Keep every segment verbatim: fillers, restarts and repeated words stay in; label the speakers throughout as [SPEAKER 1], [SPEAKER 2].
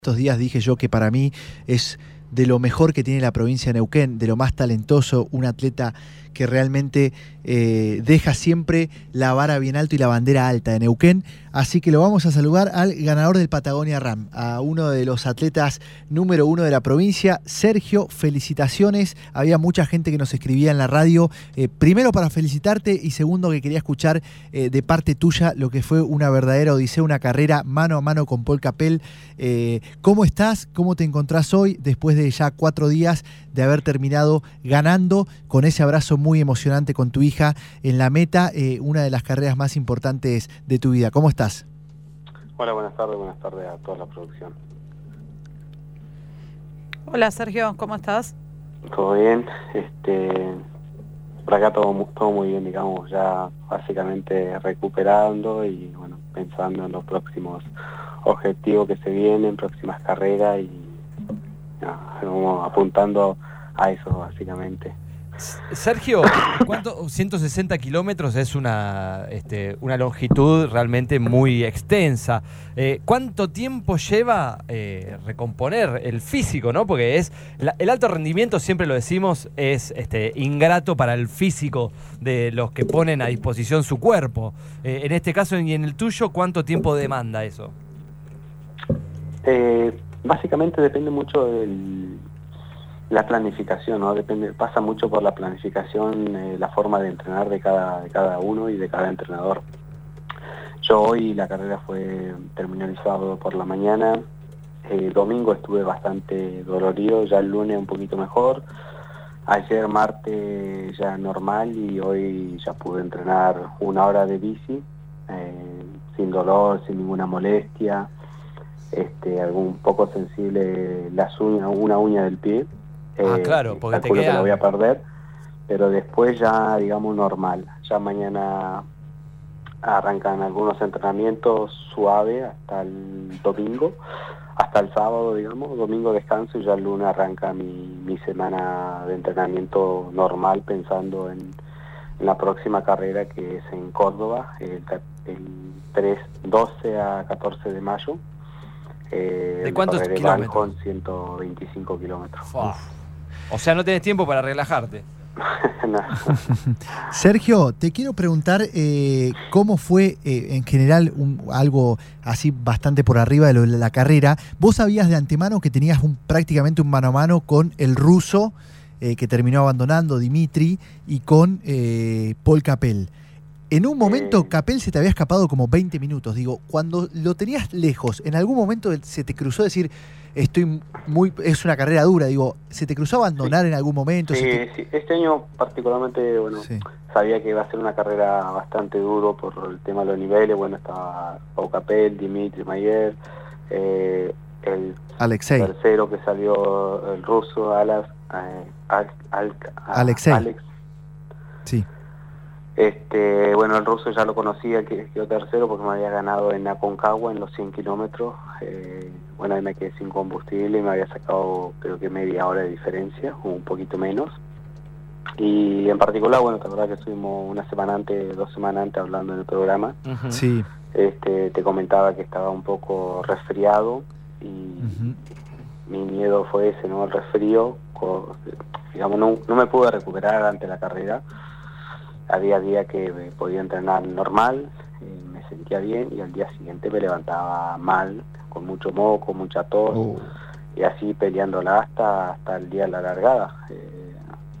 [SPEAKER 1] Estos días dije yo que para mí es de lo mejor que tiene la provincia de Neuquén, de lo más talentoso, un atleta que realmente eh, deja siempre la vara bien alto y la bandera alta de Neuquén. Así que lo vamos a saludar al ganador del Patagonia Ram, a uno de los atletas número uno de la provincia. Sergio, felicitaciones. Había mucha gente que nos escribía en la radio, eh, primero para felicitarte y segundo que quería escuchar eh, de parte tuya lo que fue una verdadera odisea, una carrera mano a mano con Paul Capel. Eh, ¿Cómo estás? ¿Cómo te encontrás hoy después de ya cuatro días de haber terminado ganando con ese abrazo muy emocionante con tu hija en la meta, eh, una de las carreras más importantes de tu vida? ¿Cómo estás?
[SPEAKER 2] Hola, buenas tardes, buenas tardes a toda la producción.
[SPEAKER 3] Hola Sergio, ¿cómo estás?
[SPEAKER 2] Todo bien, este, por acá todo, todo muy bien, digamos, ya básicamente recuperando y bueno, pensando en los próximos objetivos que se vienen, próximas carreras y ya, vamos apuntando a eso básicamente.
[SPEAKER 4] Sergio, ¿cuánto? ciento sesenta kilómetros es una, este, una longitud realmente muy extensa. Eh, ¿Cuánto tiempo lleva eh, recomponer el físico, ¿no? Porque es la, el alto rendimiento, siempre lo decimos, es este, ingrato para el físico de los que ponen a disposición su cuerpo. Eh, en este caso y en el tuyo, ¿cuánto tiempo demanda eso?
[SPEAKER 2] Eh, básicamente depende mucho del... la planificación, ¿no? Depende, pasa mucho por la planificación, eh, la forma de entrenar de cada, de cada uno y de cada entrenador. Yo hoy la carrera fue, terminó el sábado por la mañana, el eh, domingo estuve bastante dolorido, ya el lunes un poquito mejor, ayer martes ya normal y hoy ya pude entrenar una hora de bici, eh, sin dolor, sin ninguna molestia, este, algún poco sensible las uñas, una uña del pie.
[SPEAKER 4] Ah,
[SPEAKER 2] eh,
[SPEAKER 4] claro, porque te
[SPEAKER 2] calculo
[SPEAKER 4] queda...
[SPEAKER 2] que lo voy a perder, pero después ya, digamos, normal. Ya mañana arrancan algunos entrenamientos suaves hasta el domingo, hasta el sábado, digamos, domingo descanso y ya el lunes arranca mi, mi semana de entrenamiento normal, pensando en, en la próxima carrera que es en Córdoba, el, el tres, doce a catorce de mayo. Eh,
[SPEAKER 4] ¿De cuántos kilómetros?
[SPEAKER 2] Con ciento veinticinco kilómetros.
[SPEAKER 4] O sea, no tenés tiempo para relajarte.
[SPEAKER 2] No.
[SPEAKER 1] Sergio, te quiero preguntar eh, cómo fue eh, en general un, algo así bastante por arriba de, lo, de la carrera. Vos sabías de antemano que tenías un, prácticamente un mano a mano con el ruso eh, que terminó abandonando, Dimitri, y con eh, Paul Capel. En un momento, eh, Capel se te había escapado como veinte minutos. Digo, cuando lo tenías lejos, ¿en algún momento se te cruzó decir, estoy muy, es una carrera dura? Digo, ¿se te cruzó abandonar sí. en algún momento?
[SPEAKER 2] Sí,
[SPEAKER 1] te...
[SPEAKER 2] sí, este año particularmente, bueno, sí. sabía que iba a ser una carrera bastante duro por el tema de los niveles. Bueno, estaba Paul Capel, Dimitri Mayer, eh, el
[SPEAKER 1] Alexei.
[SPEAKER 2] tercero que salió, el ruso, Alas, eh, Al, Al, Al,
[SPEAKER 1] Alexei.
[SPEAKER 2] Alex.
[SPEAKER 1] Sí.
[SPEAKER 2] Este, bueno, el ruso ya lo conocía, que quedó tercero porque me había ganado en Aconcagua en los cien kilómetros. Eh, bueno, ahí me quedé sin combustible y me había sacado creo que media hora de diferencia, o un poquito menos. Y en particular, bueno, la verdad que estuvimos una semana antes, dos semanas antes hablando en el programa.
[SPEAKER 1] Uh-huh. Sí.
[SPEAKER 2] Este, te comentaba que estaba un poco resfriado y uh-huh. mi miedo fue ese, ¿no? El resfrío. Con, digamos, no, no me pude recuperar ante la carrera. Había días que podía entrenar normal, eh, me sentía bien y al día siguiente me levantaba mal, con mucho moco, mucha tos, oh. y así peleándola hasta hasta el día de la largada. Eh,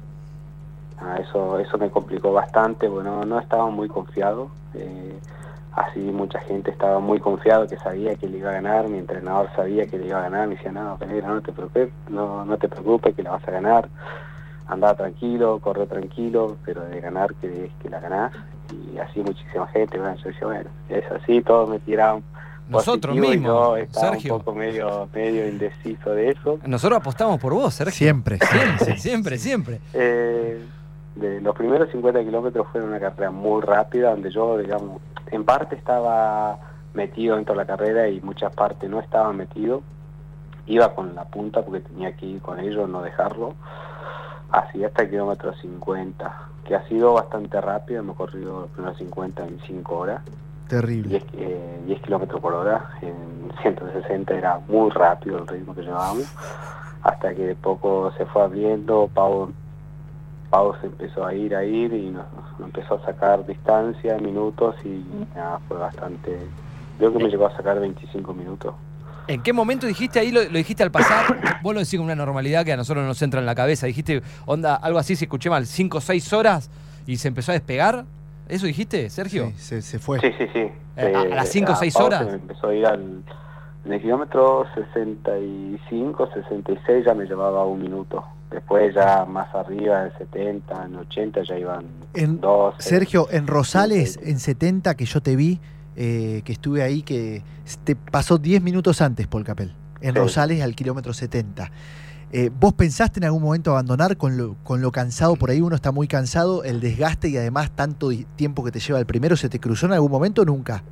[SPEAKER 2] eso eso me complicó bastante, bueno, no estaba muy confiado, eh, así mucha gente estaba muy confiado que sabía que le iba a ganar, mi entrenador sabía que le iba a ganar, me decía, no, Pereira, no te preocupes, no, no te preocupes que la vas a ganar. Andaba tranquilo, corre tranquilo, pero de ganar que, que la ganás. Y así muchísima gente, bueno, yo decía, bueno, es así, todos me tiraban
[SPEAKER 4] nosotros
[SPEAKER 2] positivo
[SPEAKER 4] mismos,
[SPEAKER 2] y yo estaba
[SPEAKER 4] Sergio.
[SPEAKER 2] un poco medio, medio indeciso de eso.
[SPEAKER 4] Nosotros apostamos por vos, Sergio.
[SPEAKER 1] Siempre,
[SPEAKER 4] siempre, siempre, siempre.
[SPEAKER 2] Eh, de los primeros cincuenta kilómetros fueron una carrera muy rápida, donde yo, digamos, en parte estaba metido dentro de la carrera y muchas partes no estaba metido. Iba con la punta porque tenía que ir con ellos, no dejarlo. Así hasta el kilómetro cincuenta, que ha sido bastante rápido, hemos corrido los primeros cincuenta en cinco horas.
[SPEAKER 1] Terrible.
[SPEAKER 2] diez kilómetros por hora. En ciento sesenta era muy rápido el ritmo que llevábamos, hasta que de poco se fue abriendo. Pau, Pau se empezó a ir, a ir y nos, nos empezó a sacar distancia, minutos, y nada, fue bastante... Creo que me llegó a sacar veinticinco minutos.
[SPEAKER 4] ¿En qué momento dijiste ahí, lo, lo dijiste al pasar? Vos lo decís con una normalidad que a nosotros nos entra en la cabeza. Dijiste, onda, algo así, si escuché mal, cinco o seis horas y se empezó a despegar. ¿Eso dijiste, Sergio?
[SPEAKER 1] Sí, se, se fue.
[SPEAKER 2] Sí, sí, sí.
[SPEAKER 4] Eh, ¿A, a las cinco o seis horas?
[SPEAKER 2] Se empezó a ir al... En el kilómetro sesenta y cinco, sesenta y seis ya me llevaba un minuto. Después ya más arriba, en setenta, en ochenta ya iban
[SPEAKER 1] en,
[SPEAKER 2] doce.
[SPEAKER 1] Sergio, en Rosales, en setenta, que yo te vi, eh, que estuve ahí, que te pasó diez minutos antes, Paul Capel. En
[SPEAKER 2] sí.
[SPEAKER 1] Rosales al kilómetro setenta. Eh, ¿Vos pensaste en algún momento abandonar con lo, con lo cansado? Por ahí uno está muy cansado, el desgaste y además tanto tiempo que te lleva el primero. ¿Se te cruzó en algún momento o nunca?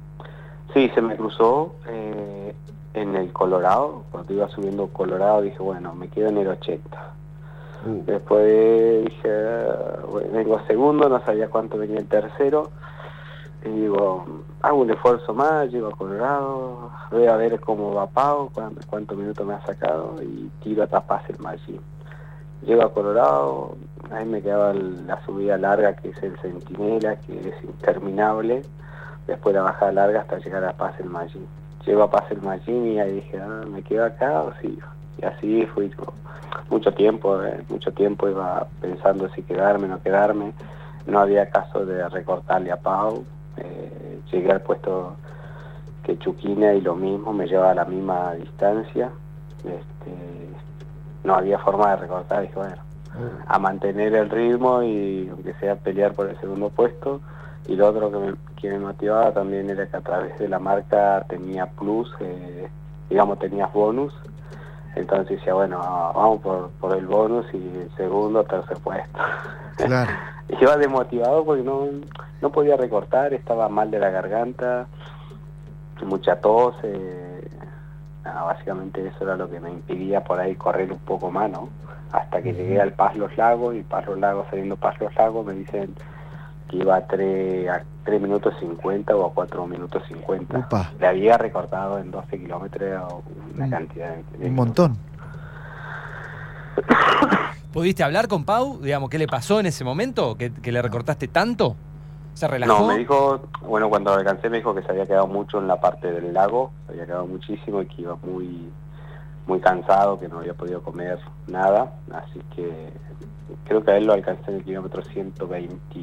[SPEAKER 2] Sí, se me cruzó eh, en el Colorado. Cuando iba subiendo Colorado dije, bueno, me quedo en el ochenta. Uh. Después dije, bueno, vengo segundo, no sabía cuánto venía el tercero. Y digo, hago un esfuerzo más, llego a Colorado, voy a ver cómo va Pau, cuántos cuánto minutos me ha sacado, y tiro a taparse el Magín. Llego a Colorado, ahí me quedaba la subida larga, que es el Centinela, que es interminable. Después la bajada larga hasta llegar a Paz el Magín. Llego a Paz el Magín y ahí dije, ah, ¿me quedo acá o sigo? Y así fui mucho tiempo, eh, mucho tiempo iba pensando si quedarme o no quedarme. No había caso de recortarle a Pau. Eh, llegué al puesto que Chuquina y lo mismo, me llevaba a la misma distancia. Este, no había forma de recortar, dije, bueno, a mantener el ritmo y aunque sea pelear por el segundo puesto. Y lo otro que me, que me motivaba también era que a través de la marca tenía plus, eh, digamos, tenías bonus. Entonces decía, bueno, vamos por, por el bonus y el segundo, tercer puesto.
[SPEAKER 1] Claro.
[SPEAKER 2] Iba desmotivado porque no, no podía recortar, estaba mal de la garganta, mucha tos. Eh, nada, básicamente eso era lo que me impedía por ahí correr un poco más, ¿no? Hasta que llegué al Paz Los Lagos, y Paz Los Lagos, saliendo Paz Los Lagos, me dicen que iba a tres minutos cincuenta o a cuatro minutos cincuenta.
[SPEAKER 1] Upa.
[SPEAKER 2] Le había recortado en doce kilómetros una cantidad de, de
[SPEAKER 1] un montón.
[SPEAKER 4] ¿Pudiste hablar con Pau? Digamos, ¿qué le pasó en ese momento? ¿Que, que le recortaste tanto? ¿Se relajó?
[SPEAKER 2] No, me dijo, bueno, cuando alcancé me dijo que se había quedado mucho en la parte del lago, se había quedado muchísimo y que iba muy, muy cansado, que no había podido comer nada, así que creo que a él lo alcancé en el kilómetro ciento veinte,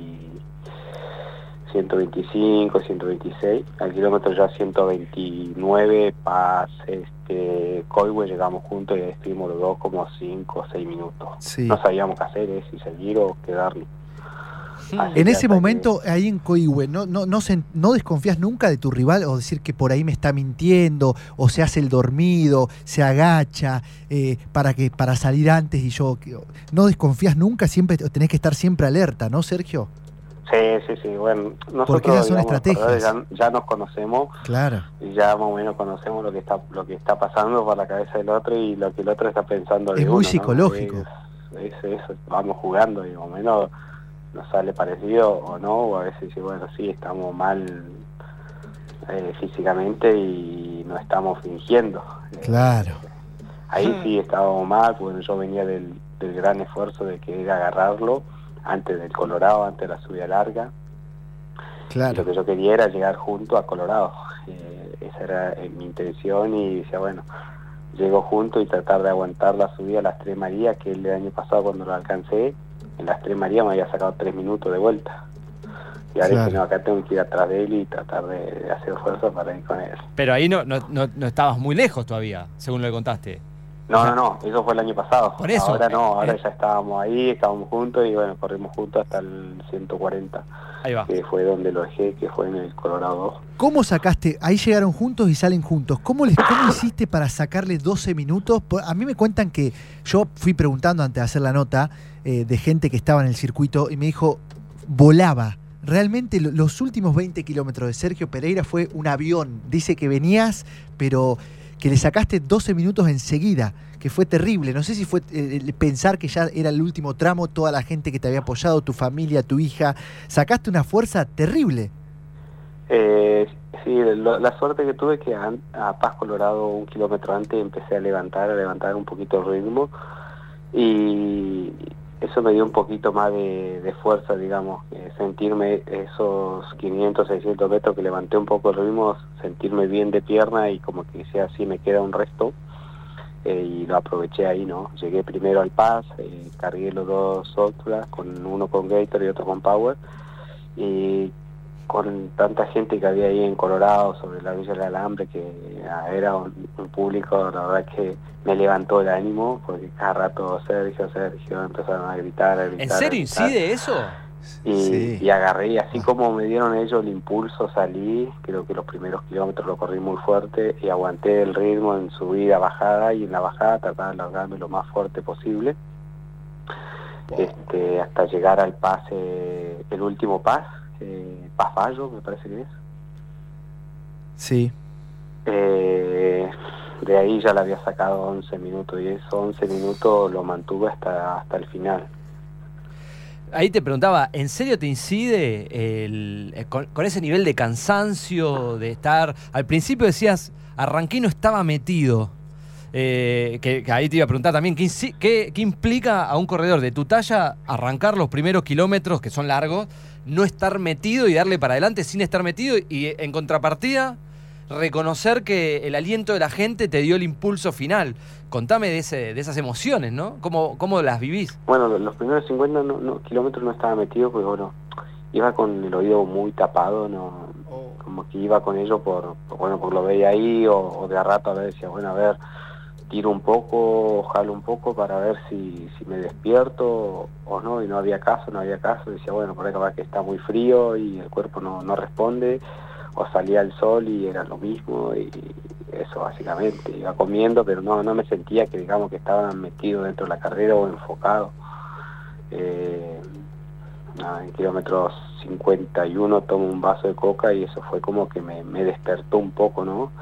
[SPEAKER 2] ciento veinticinco, ciento veintiséis, al kilómetro ya ciento veintinueve, Paz, este, Coihue, llegamos juntos y estuvimos los dos como cinco o seis minutos. Sí. No sabíamos qué hacer, eh, si seguir o quedarnos.
[SPEAKER 1] Así en ese momento, que... ahí en Coihue, ¿no, no, no, se, ¿no desconfías nunca de tu rival o decir que por ahí me está mintiendo o se hace el dormido, se agacha eh, para, que, para salir antes y yo... ¿No desconfías nunca? Siempre tenés que estar siempre alerta, ¿no, Sergio?
[SPEAKER 2] Sí, sí, sí, bueno, nosotros,
[SPEAKER 1] porque esas son
[SPEAKER 2] digamos,
[SPEAKER 1] estrategias.
[SPEAKER 2] Ya, ya nos conocemos,
[SPEAKER 1] claro,
[SPEAKER 2] y ya más o menos conocemos lo que está lo que está pasando por la cabeza del otro y lo que el otro está pensando de
[SPEAKER 1] es
[SPEAKER 2] uno,
[SPEAKER 1] muy
[SPEAKER 2] ¿no?
[SPEAKER 1] psicológico.
[SPEAKER 2] Es, es eso, vamos jugando y más o menos nos sale parecido o no, o a veces dice, bueno, sí, estamos mal eh, físicamente y no estamos fingiendo.
[SPEAKER 1] Claro.
[SPEAKER 2] Eh, ahí sí estábamos mal, porque yo venía del, del gran esfuerzo de querer agarrarlo antes del Colorado, antes de la subida larga.
[SPEAKER 1] Claro.
[SPEAKER 2] Y lo que yo quería era llegar junto a Colorado. Eh, esa era eh, mi intención y decía, bueno, llego junto y tratar de aguantar la subida a las Tres Marías, que el año pasado cuando lo alcancé, en las Tres Marías me había sacado tres minutos de vuelta. Y ahora
[SPEAKER 1] claro.
[SPEAKER 2] dije, no, acá tengo que ir atrás de él y tratar de, de hacer fuerza para ir con él.
[SPEAKER 4] Pero ahí no, no, no, no estabas muy lejos todavía, según lo que contaste.
[SPEAKER 2] No, no, no, eso fue el año pasado.
[SPEAKER 4] Por eso.
[SPEAKER 2] Ahora no, ahora
[SPEAKER 4] eh.
[SPEAKER 2] ya estábamos ahí, estábamos juntos y bueno, corrimos juntos hasta el ciento cuarenta.
[SPEAKER 4] Ahí va.
[SPEAKER 2] Que fue donde lo dejé, que fue en el Colorado dos.
[SPEAKER 1] ¿Cómo sacaste? Ahí llegaron juntos y salen juntos. ¿Cómo, les, cómo hiciste para sacarle doce minutos? A mí me cuentan que yo fui preguntando antes de hacer la nota eh, de gente que estaba en el circuito y me dijo, volaba. Realmente los últimos veinte kilómetros de Sergio Pereira fue un avión. Dice que venías, pero que le sacaste doce minutos enseguida, que fue terrible. No sé si fue eh, pensar que ya era el último tramo, toda la gente que te había apoyado, tu familia, tu hija. Sacaste una fuerza terrible.
[SPEAKER 2] Eh, sí, lo, la suerte que tuve es que a, a Paz Colorado un kilómetro antes empecé a levantar, a levantar un poquito el ritmo y eso me dio un poquito más de, de fuerza, digamos, eh, sentirme esos quinientos, seiscientos metros que levanté un poco el ritmo, sentirme bien de pierna y como que sea así me queda un resto. Eh, y lo aproveché ahí, ¿no? Llegué primero al Paz, eh, cargué los dos Ultras, con uno con Gator y otro con Power, y con tanta gente que había ahí en Colorado, sobre la Villa del Alambre, que ah, era un, un público, la verdad que me levantó el ánimo, porque cada rato Sergio, Sergio, empezaron a gritar, a gritar.
[SPEAKER 4] ¿En serio incide eso?
[SPEAKER 2] Y,
[SPEAKER 1] Sí.
[SPEAKER 2] y agarré, y así como me dieron ellos el impulso, salí, creo que los primeros kilómetros lo corrí muy fuerte y aguanté el ritmo en subida, bajada, y en la bajada trataba de largarme lo más fuerte posible, este, hasta llegar al pase, el último pas, eh, Paz Fallo, me parece que es.
[SPEAKER 1] Sí.
[SPEAKER 2] Eh, de ahí ya le había sacado once minutos, y esos once minutos lo mantuve hasta, hasta el final.
[SPEAKER 4] Ahí te preguntaba, ¿en serio te incide el, eh, con, con ese nivel de cansancio, de estar... Al principio decías, arranqué y no estaba metido. Eh, que, que ahí te iba a preguntar también, ¿qué, qué, ¿qué implica a un corredor de tu talla arrancar los primeros kilómetros, que son largos, no estar metido y darle para adelante sin estar metido? Y en contrapartida, reconocer que el aliento de la gente te dio el impulso final. Contame de, ese, de esas emociones, ¿no? ¿Cómo, cómo las vivís?
[SPEAKER 2] Bueno, los primeros cincuenta no, no, kilómetros no estaba metido, porque bueno, iba con el oído muy tapado, no, oh. como que iba con ello por, por bueno, por lo veía ahí, o, o de a rato a ver, decía, bueno, a ver, tiro un poco, jalo un poco para ver si, si me despierto o no, y no había caso, no había caso, decía, bueno, por ahí capaz que está muy frío y el cuerpo no, no responde, o salía el sol y era lo mismo, y eso básicamente, iba comiendo, pero no no me sentía que digamos que estaba metido dentro de la carrera o enfocado. Eh, nada, en kilómetros cincuenta y uno tomo un vaso de coca y eso fue como que me, me despertó un poco, ¿no?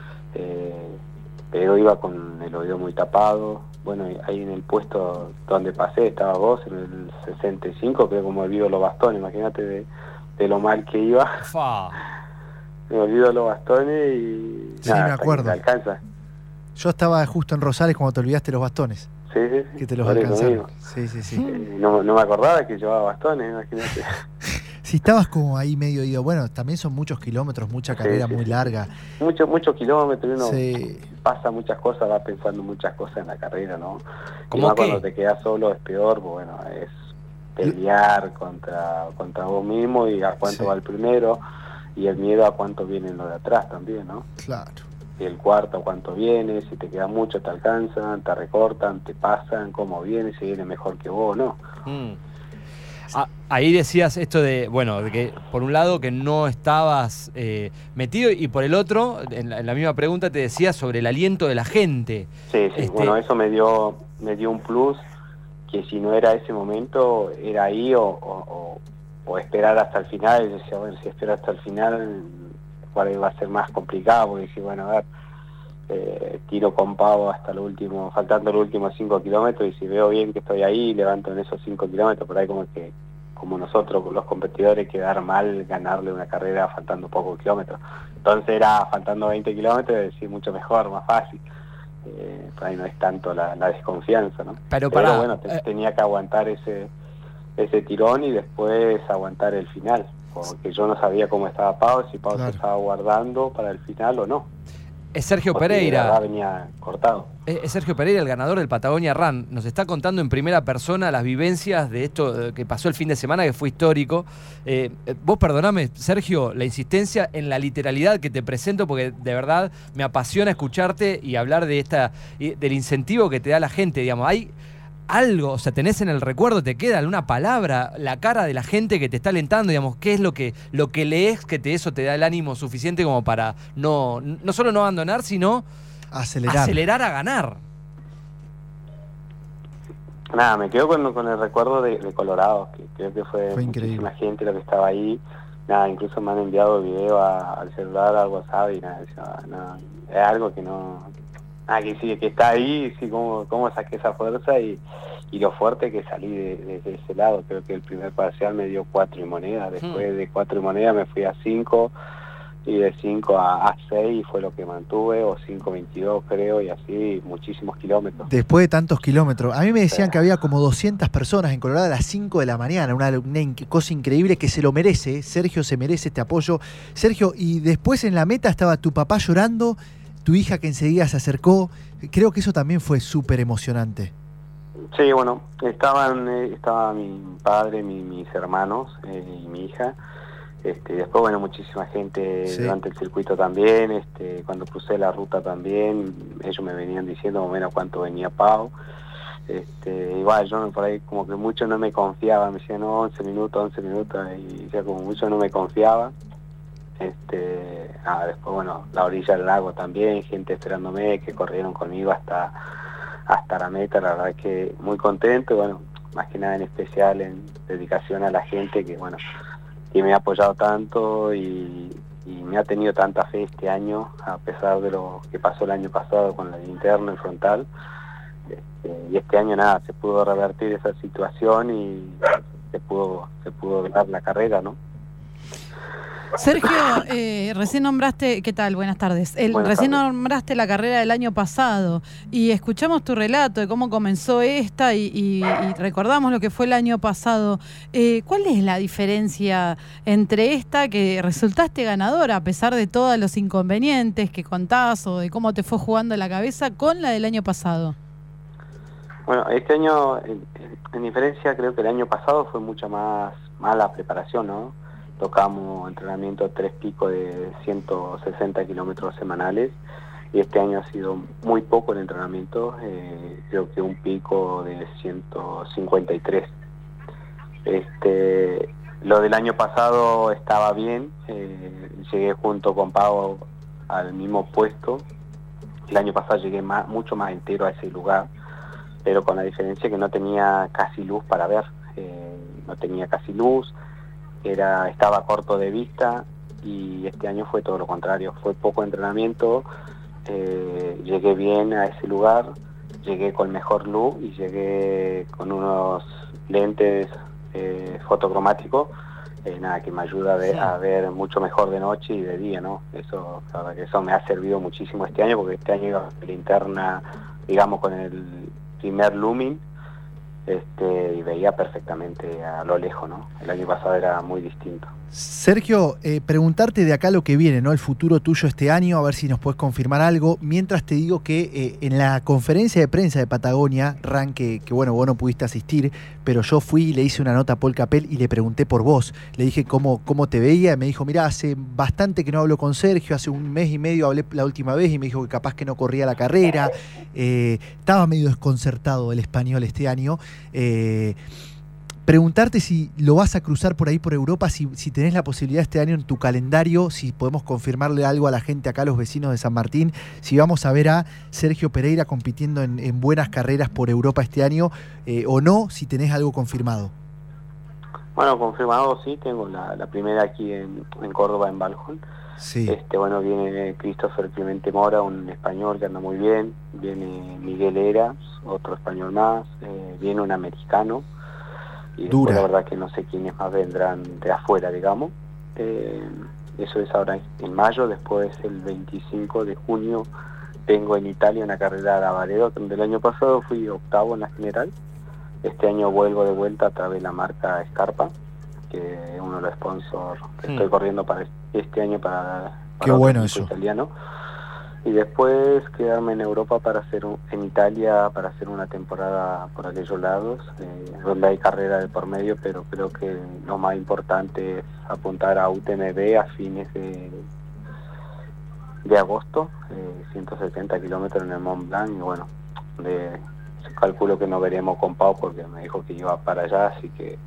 [SPEAKER 2] Eh, pero iba con el oído muy tapado. Bueno, ahí en el puesto donde pasé estaba vos, en el sesenta y cinco, que como olvido los bastones, imagínate de, de lo mal que iba.
[SPEAKER 4] Fa.
[SPEAKER 2] Me olvido los bastones y...
[SPEAKER 1] Sí,
[SPEAKER 2] nada,
[SPEAKER 1] me acuerdo.
[SPEAKER 2] Alcanza.
[SPEAKER 1] Yo estaba justo en Rosales cuando te olvidaste los bastones.
[SPEAKER 2] Sí, sí, sí.
[SPEAKER 1] Que te los
[SPEAKER 2] Vale,
[SPEAKER 1] alcanzaron. Sí, sí, sí.
[SPEAKER 2] Eh, no, no me acordaba que llevaba bastones, imagínate.
[SPEAKER 1] Si estabas como ahí medio ido, bueno, también son muchos kilómetros, mucha carrera
[SPEAKER 2] sí, sí,
[SPEAKER 1] muy
[SPEAKER 2] sí.
[SPEAKER 1] larga.
[SPEAKER 2] Muchos, muchos kilómetros, uno
[SPEAKER 1] Sí.
[SPEAKER 2] pasa muchas cosas, va pensando muchas cosas en la carrera, ¿no?
[SPEAKER 4] ¿Cómo
[SPEAKER 2] y más
[SPEAKER 4] qué?
[SPEAKER 2] cuando te quedas solo es peor, pues bueno, es pelear contra, contra vos mismo y a cuánto
[SPEAKER 1] Sí.
[SPEAKER 2] va el primero, y el miedo a cuánto vienen los de atrás también, ¿no?
[SPEAKER 1] Claro.
[SPEAKER 2] Y el cuarto a cuánto viene, si te queda mucho te alcanzan, te recortan, te pasan, cómo viene, si viene mejor que vos o no.
[SPEAKER 4] Mm. Ah, ahí decías esto de, bueno, de que por un lado que no estabas eh, metido, y por el otro, en la, en la misma pregunta te decía sobre el aliento de la gente.
[SPEAKER 2] Sí, sí,
[SPEAKER 4] Este...
[SPEAKER 2] bueno, eso me dio me dio un plus, que si no era ese momento, era ahí o, o, o, o esperar hasta el final. Y yo decía, bueno, si espero hasta el final, cuál va a ser más complicado, porque dije, bueno, a ver, eh, tiro con Pavo hasta el último, faltando los últimos cinco kilómetros, y si veo bien que estoy ahí, levanto en esos cinco kilómetros, por ahí como que, como nosotros, los competidores, quedar mal, ganarle una carrera faltando pocos kilómetros. Entonces era faltando veinte kilómetros, decir mucho mejor, más fácil. Eh, por ahí no es tanto la, la desconfianza, ¿no?
[SPEAKER 4] Pero,
[SPEAKER 2] Pero
[SPEAKER 4] pará,
[SPEAKER 2] bueno, te,
[SPEAKER 4] eh...
[SPEAKER 2] tenía que aguantar ese ese tirón y después aguantar el final, porque yo no sabía cómo estaba Pau, si Pau
[SPEAKER 1] Claro.
[SPEAKER 2] se estaba guardando para el final o no.
[SPEAKER 4] Es Sergio
[SPEAKER 2] Porque
[SPEAKER 4] Pereira.
[SPEAKER 2] la verdad venía cortado.
[SPEAKER 4] Es Sergio Pereira, el ganador del Patagonia Run. Nos está contando en primera persona las vivencias de esto que pasó el fin de semana, que fue histórico. Eh, vos perdoname, Sergio, la insistencia en la literalidad que te presento, porque de verdad me apasiona escucharte y hablar de esta, del incentivo que te da la gente. Digamos, hay algo, o sea, tenés en el recuerdo, te queda alguna palabra, la cara de la gente que te está alentando, digamos, qué es lo que, lo que lees que te, eso te da el ánimo suficiente como para no, no solo no abandonar, sino
[SPEAKER 1] Acelerar.
[SPEAKER 4] acelerar a ganar.
[SPEAKER 2] Nada, me quedo con, con el recuerdo de, de Colorado, que creo que fue,
[SPEAKER 1] Fue
[SPEAKER 2] muchísima
[SPEAKER 1] increíble.
[SPEAKER 2] gente lo que estaba ahí. Nada, incluso me han enviado video a- al celular, al WhatsApp, y nada, decía, nada, es algo que no... Ah, que sí, que está ahí, sí, cómo, cómo saqué esa fuerza y, y lo fuerte que salí de, de- de ese lado. Creo que el primer parcial me dio cuatro y moneda, después
[SPEAKER 4] Hmm.
[SPEAKER 2] de cuatro y moneda me fui a cinco, y de cinco a seis fue lo que mantuve, o cinco veintidós creo, y así muchísimos kilómetros.
[SPEAKER 1] Después de tantos kilómetros, a mí me decían
[SPEAKER 2] sí.
[SPEAKER 1] que había como doscientas personas en Colorado a las cinco de la mañana, una, una cosa increíble que se lo merece. Sergio se merece este apoyo. Sergio, y después en la meta estaba tu papá llorando, tu hija que enseguida se acercó. Creo que eso también fue súper emocionante.
[SPEAKER 2] Sí, bueno, estaban eh, estaba mi padre, mi, mis hermanos eh, y mi hija. Este, después, bueno, muchísima gente sí. durante el circuito también. Este, cuando crucé la ruta también, ellos me venían diciendo más o menos cuánto venía Pau. Este, igual yo por ahí como que mucho no me confiaba, me decían no, once minutos, once minutos, y ya como mucho no me confiaba. Este, ah, después, bueno, la orilla del lago también, gente esperándome, que corrieron conmigo hasta, hasta la meta. La verdad que muy contento, bueno, más que nada en especial en dedicación a la gente que, bueno, que me ha apoyado tanto y, y me ha tenido tanta fe este año, a pesar de lo que pasó el año pasado con la interna y frontal. Este, y este año nada, se pudo revertir esa situación y se pudo, se pudo ganar la carrera, ¿no?
[SPEAKER 3] Sergio, eh, recién nombraste, ¿qué tal? Buenas tardes. El,
[SPEAKER 2] Buenas
[SPEAKER 3] recién
[SPEAKER 2] tardes.
[SPEAKER 3] nombraste la carrera del año pasado y escuchamos tu relato de cómo comenzó esta y, y, y recordamos lo que fue el año pasado. Eh, ¿Cuál es la diferencia entre esta, que resultaste ganadora a pesar de todos los inconvenientes que contás o de cómo te fue jugando la cabeza, con la del año pasado?
[SPEAKER 2] Bueno, este año, en, en diferencia, creo que el año pasado fue mucha más, más la preparación, ¿no? Tocamos entrenamiento tres picos de ciento sesenta kilómetros semanales, y este año ha sido muy poco el entrenamiento, eh, creo que un pico de ciento cincuenta y tres. Este, lo del año pasado estaba bien, eh, llegué junto con Pau al mismo puesto. El año pasado llegué más, mucho más entero a ese lugar, pero con la diferencia que no tenía casi luz para ver, eh, no tenía casi luz. Era, estaba corto de vista, y este año fue todo lo contrario, fue poco entrenamiento, eh, llegué bien a ese lugar, llegué con mejor luz y llegué con unos lentes eh, fotocromáticos, eh, nada, que me ayuda a ver, a ver mucho mejor de noche y de día, ¿no? Eso, la verdad que eso me ha servido muchísimo este año, porque este año iba a linterna, digamos, con el primer Lumin. Este, y veía perfectamente a lo lejos, ¿no? El año pasado era muy distinto.
[SPEAKER 1] Sergio, eh, preguntarte de acá lo que viene, ¿no? El futuro tuyo este año, a ver si nos puedes confirmar algo. Mientras te digo que eh, en la conferencia de prensa de Patagonia, Ran, que, que bueno, vos no pudiste asistir, pero yo fui y le hice una nota a Paul Capel y le pregunté por vos. Le dije cómo, cómo te veía, y me dijo, mirá, hace bastante que no hablo con Sergio, hace un mes y medio hablé la última vez y me dijo que capaz que no corría la carrera. Eh, estaba medio desconcertado el español este año. Eh, Preguntarte si lo vas a cruzar por ahí por Europa, si, si tenés la posibilidad este año en tu calendario, si podemos confirmarle algo a la gente acá, a los vecinos de San Martín, si vamos a ver a Sergio Pereira compitiendo en, en buenas carreras por Europa este año, eh, o no, si tenés algo confirmado.
[SPEAKER 2] Bueno, confirmado sí, tengo la, la primera aquí en, en Córdoba, en Valjon.
[SPEAKER 1] Sí.
[SPEAKER 2] Este, bueno, viene Christopher Clemente Mora, un español que anda muy bien, viene Miguel Eras, otro español más, eh, viene un americano, y después,
[SPEAKER 1] Dura.
[SPEAKER 2] la verdad que no sé quiénes más vendrán de afuera, digamos. Eh, eso es ahora en mayo. Después, el veinticinco de junio, tengo en Italia una carrera de Avaredo, donde el año pasado fui octavo en la general. Este año vuelvo de vuelta a través de la marca Scarpa, que es uno de los sponsors que hmm. estoy corriendo para este año para, para
[SPEAKER 1] Qué bueno eso.
[SPEAKER 2] Italiano. Y después quedarme en Europa para hacer un, en Italia para hacer una temporada por aquellos lados, eh, donde hay carrera de por medio, pero creo que lo más importante es apuntar a U T M B a fines de, de agosto, eh, ciento setenta kilómetros en el Mont Blanc, y bueno, de, calculo que no veremos con Pau porque me dijo que iba para allá, así que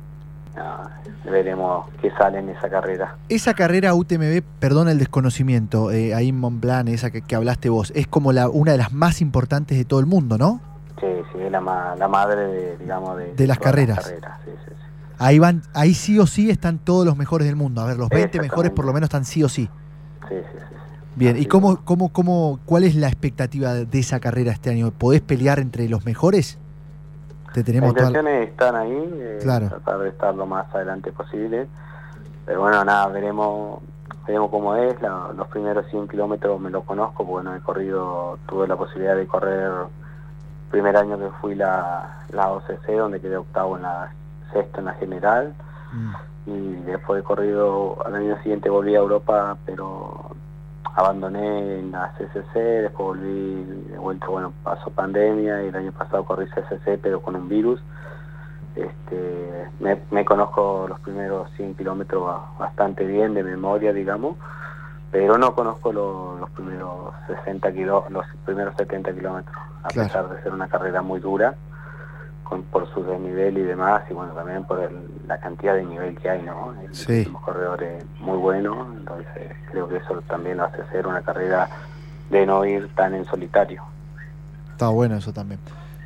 [SPEAKER 2] Uh, veremos qué sale en esa carrera.
[SPEAKER 1] Esa carrera U T M B, perdón el desconocimiento, eh, ahí en Mont Blanc, esa que, que hablaste vos, es como la, una de las más importantes de todo el mundo, ¿no?
[SPEAKER 2] Sí, sí, es la, ma, la madre de, digamos, de,
[SPEAKER 1] de las carreras.
[SPEAKER 2] Las carreras. Sí, sí, sí.
[SPEAKER 1] Ahí van, ahí sí o sí están todos los mejores del mundo. A ver, los veinte mejores por lo menos están sí o sí.
[SPEAKER 2] Sí, sí, sí.
[SPEAKER 1] Bien,
[SPEAKER 2] Así
[SPEAKER 1] ¿y cómo,
[SPEAKER 2] como...
[SPEAKER 1] cómo, cómo, cuál es la expectativa de esa carrera este año? ¿Podés pelear entre los mejores? Te tenemos
[SPEAKER 2] Las intenciones toda... están ahí, eh,
[SPEAKER 1] claro.
[SPEAKER 2] tratar de estar lo más adelante posible, pero bueno, nada, veremos veremos cómo es. La, los primeros cien kilómetros me los conozco, porque bueno, he corrido, tuve la posibilidad de correr el primer año que fui la, la O C C, donde quedé octavo en la sexta en la general, mm. y después he corrido, al año siguiente volví a Europa, pero abandoné en la C C C, después volví de vuelta, bueno, pasó pandemia, y el año pasado corrí C C C, pero con un virus. Este, me, me conozco los primeros cien kilómetros bastante bien de memoria, digamos, pero no conozco lo, los primeros sesenta kilo, los primeros setenta kilómetros, a claro. pesar de ser una carrera muy dura, con, por su desnivel y demás, y bueno, también por el, la cantidad de nivel que hay, ¿no? El,
[SPEAKER 1] sí.
[SPEAKER 2] Los corredores muy buenos, entonces creo que eso también lo hace ser una carrera de no ir tan en solitario.
[SPEAKER 1] Está bueno eso también.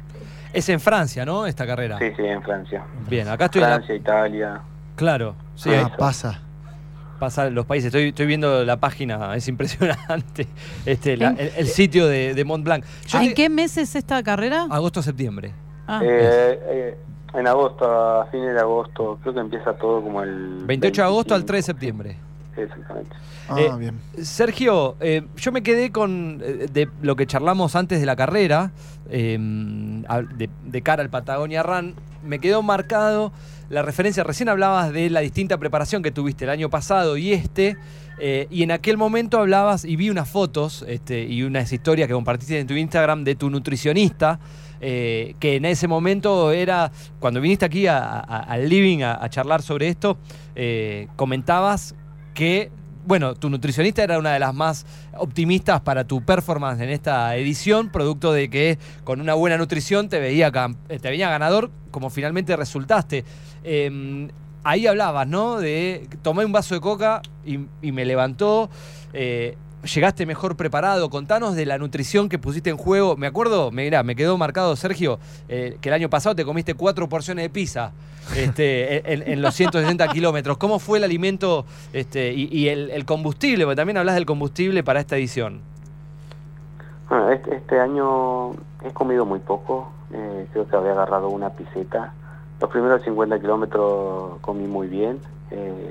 [SPEAKER 4] Es en Francia, ¿no? Esta carrera.
[SPEAKER 2] Sí, sí, en Francia.
[SPEAKER 4] Bien, acá estoy
[SPEAKER 2] Francia,
[SPEAKER 4] en la...
[SPEAKER 2] Italia.
[SPEAKER 4] Claro, sí.
[SPEAKER 1] Ah, pasa.
[SPEAKER 4] Pasa los países. Estoy, estoy viendo la página, es impresionante. Este, la, el, el sitio de, de Mont Blanc.
[SPEAKER 3] Yo ¿En te... qué mes es esta carrera?
[SPEAKER 4] Agosto-septiembre.
[SPEAKER 2] Ah. Eh, eh, en agosto, a fines de agosto, creo que empieza todo como el...
[SPEAKER 4] veintiocho de agosto al tres de septiembre.
[SPEAKER 2] Exactamente.
[SPEAKER 1] Ah,
[SPEAKER 4] eh,
[SPEAKER 1] bien.
[SPEAKER 4] Sergio, eh, yo me quedé con eh, de lo que charlamos antes de la carrera, eh, de, de cara al Patagonia Run, me quedó marcado la referencia, recién hablabas de la distinta preparación que tuviste el año pasado y este, eh, y en aquel momento hablabas, y vi unas fotos este, y unas historias que compartiste en tu Instagram de tu nutricionista, eh, que en ese momento era, cuando viniste aquí a, a, al living a, a charlar sobre esto, eh, comentabas que, bueno, tu nutricionista era una de las más optimistas para tu performance en esta edición, producto de que con una buena nutrición te veía, te veía ganador, como finalmente resultaste. Eh, ahí hablabas, ¿no? De tomé un vaso de coca y, y me levantó, eh, llegaste mejor preparado. Contanos de la nutrición que pusiste en juego. Me acuerdo, mirá, me quedó marcado, Sergio, eh, que el año pasado te comiste cuatro porciones de pizza este, en, en los ciento sesenta kilómetros. ¿Cómo fue el alimento este, y, y el, el combustible? Porque también hablas del combustible para esta edición.
[SPEAKER 2] Bueno, este, este año he comido muy poco. Eh, creo que había agarrado una piseta. Los primeros cincuenta kilómetros comí muy bien. Eh,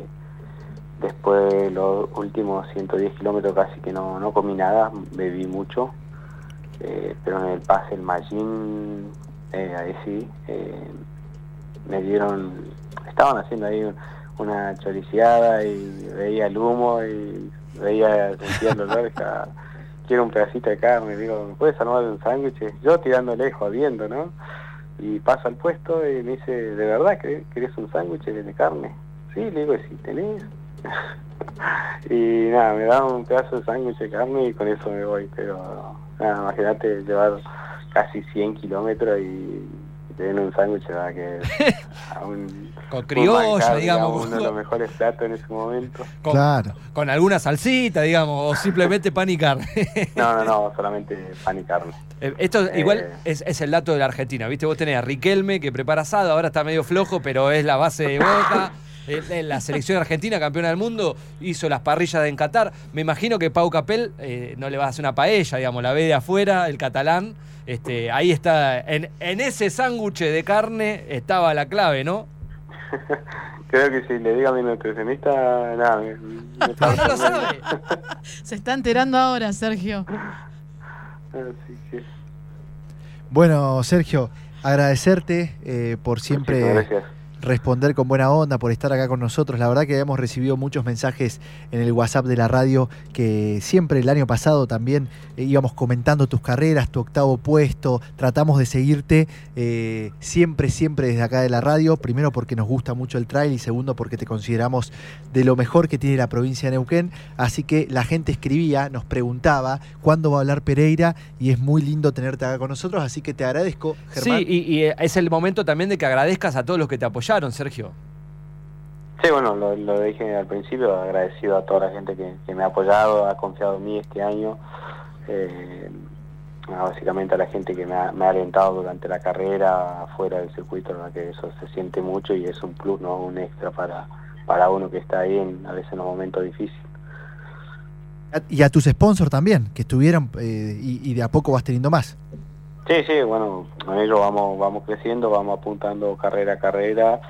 [SPEAKER 2] Después los últimos ciento diez kilómetros casi que no, no comí nada, bebí mucho, eh, pero en el pase, el Mallín, eh, ahí sí, eh, me dieron, estaban haciendo ahí una choriciada y veía el humo y veía, sentía el olor, decía, quiero un pedacito de carne, digo, ¿me puedes armar un sándwich? Yo tirándole, jodiendo, ¿no? Y paso al puesto y me dice, ¿de verdad querés un sándwich de carne? Sí, le digo, si tenés. Y nada, me daban un pedazo de sándwich de carne y con eso me voy, pero nada, imagínate llevar casi cien kilómetros y te den un sándwich, ¿verdad? Que a un,
[SPEAKER 4] con criolla,
[SPEAKER 2] un manjar,
[SPEAKER 4] digamos,
[SPEAKER 2] digamos, uno de los mejores platos en ese momento.
[SPEAKER 4] Con,
[SPEAKER 1] claro.
[SPEAKER 4] Con alguna salsita, digamos, o simplemente pan y carne.
[SPEAKER 2] No, no, no, solamente pan y carne.
[SPEAKER 4] Eh, esto eh, igual es, es el dato de la Argentina, ¿viste? Vos tenés a Riquelme que prepara asado, ahora está medio flojo, pero es la base de Boca. La selección argentina, campeona del mundo, hizo las parrillas en Qatar. Me imagino que Pau Capel eh, no le va a hacer una paella, digamos, la ve de afuera, el catalán. Este, ahí está, en, en ese sándwich de carne estaba la clave, ¿no?
[SPEAKER 2] Creo que si le digo a mi nutricionista, nada, me, me
[SPEAKER 4] no, no lo sabe.
[SPEAKER 3] Se está enterando ahora, Sergio.
[SPEAKER 2] Así que...
[SPEAKER 1] Bueno, Sergio, agradecerte eh, por siempre...
[SPEAKER 2] Gracias.
[SPEAKER 1] Responder con buena onda, por estar acá con nosotros. La verdad que hemos recibido muchos mensajes en el WhatsApp de la radio, que siempre el año pasado también eh, íbamos comentando tus carreras, tu octavo puesto, tratamos de seguirte eh, siempre, siempre desde acá de la radio, primero porque nos gusta mucho el trail y segundo porque te consideramos de lo mejor que tiene la provincia de Neuquén, así que la gente escribía, nos preguntaba cuándo va a hablar Pereira y es muy lindo tenerte acá con nosotros, así que te agradezco, Germán.
[SPEAKER 4] Sí, y, y es el momento también de que agradezcas a todos los que te apoyaron, Sergio.
[SPEAKER 2] Sí, bueno, lo, lo dije al principio, agradecido a toda la gente que, que me ha apoyado, ha confiado en mí este año, eh, básicamente a la gente que me ha, me ha alentado durante la carrera, fuera del circuito, ¿no? Que eso se siente mucho y es un plus, ¿no? Un extra para, para uno que está ahí en, a veces en los momentos difíciles.
[SPEAKER 1] Y a tus sponsors también, que estuvieron eh, y, y de a poco vas teniendo más.
[SPEAKER 2] Sí, sí, bueno, con ello vamos vamos creciendo, vamos apuntando carrera a carrera,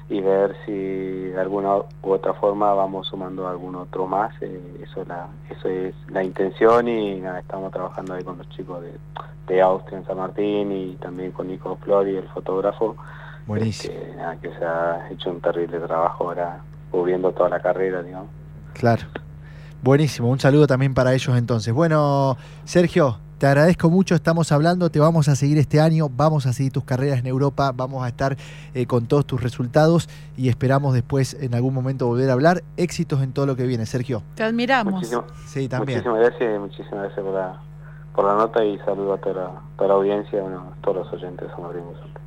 [SPEAKER 2] y ver si de alguna u otra forma vamos sumando algún otro más. Eh, eso, es la, eso es la intención y nada, estamos trabajando ahí con los chicos de, de Austria en San Martín y también con Nico Flori, el fotógrafo.
[SPEAKER 1] Buenísimo.
[SPEAKER 2] Este, nada, que se ha hecho un terrible trabajo ahora cubriendo toda la carrera, digamos.
[SPEAKER 1] Claro. Buenísimo, un saludo también para ellos entonces. Bueno, Sergio, te agradezco mucho, estamos hablando, te vamos a seguir este año, vamos a seguir tus carreras en Europa, vamos a estar eh, con todos tus resultados y esperamos después en algún momento volver a hablar. Éxitos en todo lo que viene, Sergio.
[SPEAKER 3] Te admiramos.
[SPEAKER 2] Muchísimo,
[SPEAKER 1] sí, también.
[SPEAKER 2] Muchísimas gracias, muchísimas gracias por la, por la nota y saludo a toda la, toda la audiencia, bueno, a todos los oyentes de San Martín.